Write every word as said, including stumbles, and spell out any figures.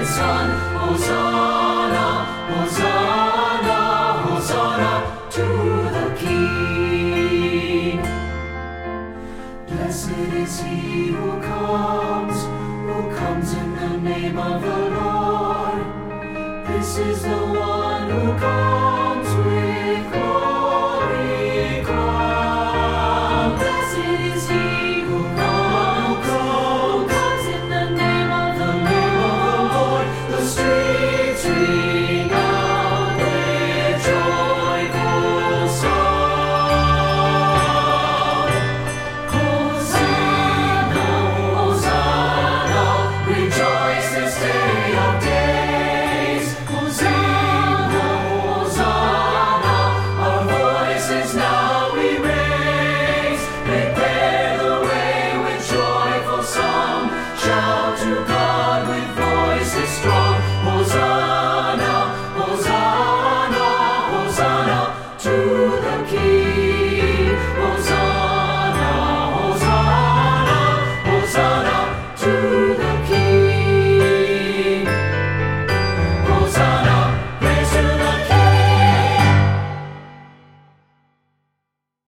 Son. Hosanna, Hosanna, Hosanna to the King. Blessed is he who comes, who comes in the name of the Lord. This is the one who comes with glory crowned. Blessed is he who comes, who comes in the name of the Lord. The streets ring out with joyful sound. Hosanna, Hosanna, rejoice this day of days. Hosanna, Hosanna, our voices now we raise. Prepare the way with joyful song. Shout to God with voices strong.